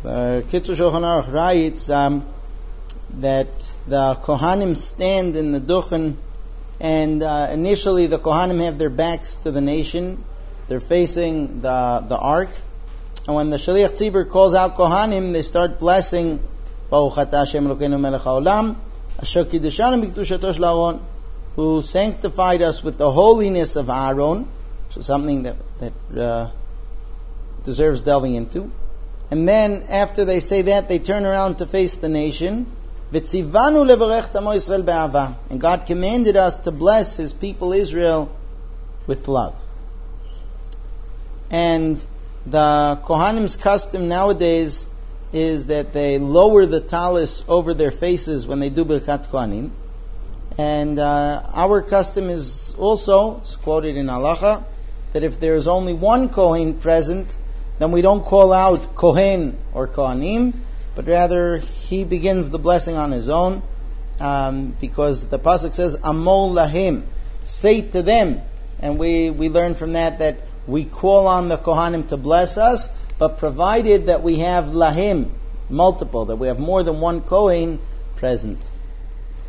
The Kitzur Shulchan Aruch writes that the Kohanim stand in the Duchen, and initially the Kohanim have their backs to the nation. They're facing the ark. And when the Shaliach Tzibur calls out Kohanim, they start blessing Baruch Atah Hashem Elokeinu Melech HaOlam Asher Kiddushanim B'Kedushato Shel Aaron, who sanctified us with the holiness of Aaron, which is something that deserves delving into. And then after they say that, they turn around to face the nation. V'tzivanu levarech tamo Yisrael be'ava. And God commanded us to bless His people Israel with love. And the Kohanim's custom nowadays is that they lower the talis over their faces when they do Birkat Kohanim. And our custom is also, it's quoted in Halacha, that if there is only one Kohen present, then we don't call out Kohen or Kohanim, but rather he begins the blessing on his own, because the pasuk says Amol Lahim, say to them, and we learn from that we call on the Kohanim to bless us, but provided that we have Lahim, multiple, that we have more than one Kohen present.